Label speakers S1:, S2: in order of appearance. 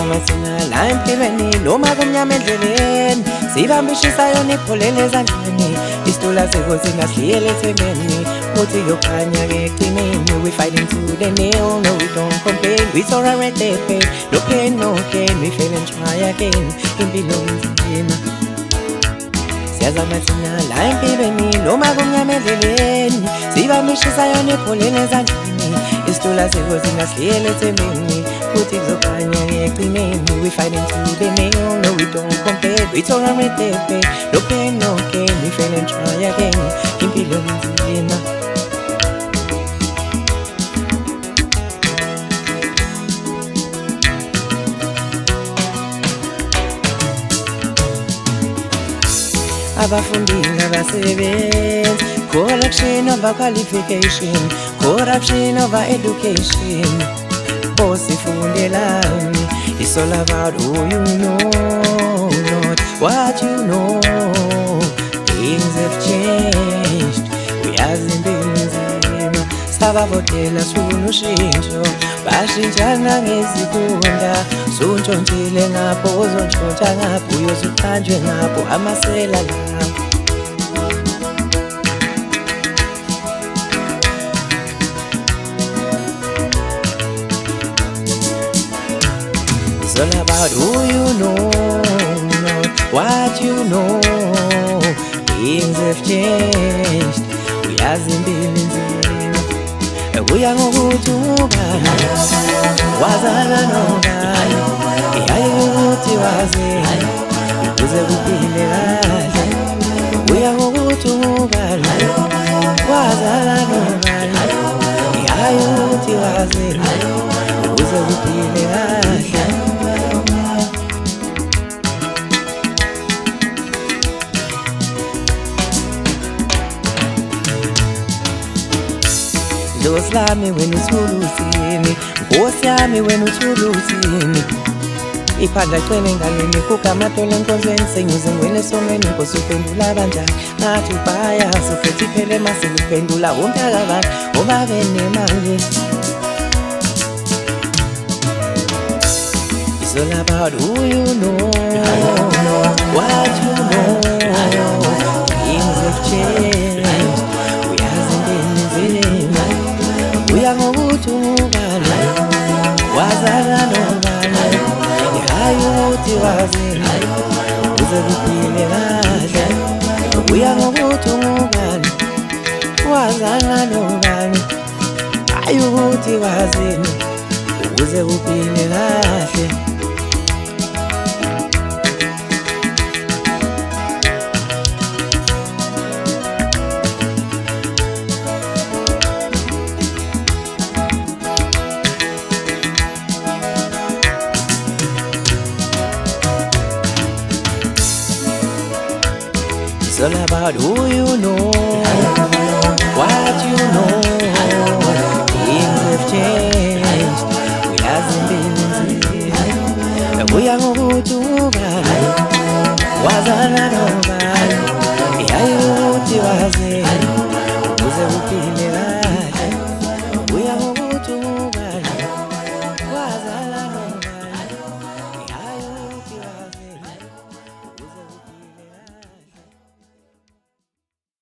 S1: Siyazamathina la empilweni noma kumnyama endleleni sibambishisayo nipholele ezandleni isitula seko singasiliyele ethembeni uthi kuyokhanya-ke ekugcineni we fighting to the nail, no we don't complain, we tolerate the pain, no pain, no gain, we fail and try again, impilo nzima. Siyazamathina la empilweni noma kumnyama endleleni sibambishisayo nipholele ezandleni isitula seko singasiliyele ethembeni uthi kuzokhanya ekugcineni we fighting to the nail, no we don't complain, we tolerate the pain, no pain, no gain, we fail and try again, impilo nzima. Abafundi nabasebenzi, corruption over qualification, corruption over education. Bosifundelani, it's all about who you know, not what you know. Things have changed, we azimbinzima. Sabavotela sunoshintsho, bashintshana ngezikunda. Suntshontshile ngapho, uzontshontsha ngapho, uyozuthanjwe ngapho, amasela lapho. It's all about who you know, not what you know. Things have changed, uyazimbilinzima. Uya ngokuthi ubani, wazala nobani, iyaye ukuthi wazini, ukuze kuphile kahle. Uya ngokuthi ubani, wazala nobani, iyaye ukuthi wazini, ukuze kuphile kahle. Ndosi lami wena uthuluthini, Nkosi yami wena uthuluthini. Iphandla cwele engalweni kukaMatola enkonzweni senyuze ngwele esomeni Nkosi uphendula kanjani ngathi ubhayazi uphethe iphele mase uphendula umntakabani ngoba benemali. It's all about who you know, what you know. Things have changed, uyazimbilinzima. Uya ngokuthi ubani, wazala nobani, ihaye ukuthi wazini, ukuze kuphile kahle. Uya ngokuthi ubani, wazala nobani, ihaye ukuthi wazini, ukuze kuphile kahle. It's all about who you know, what you know. Things have changed, uyazimbilinzima. Uya ngokuthi ubani, wazala nobani, iyaye ukuthi wazini, ukuze kuphile kahle. Uya ngokuthi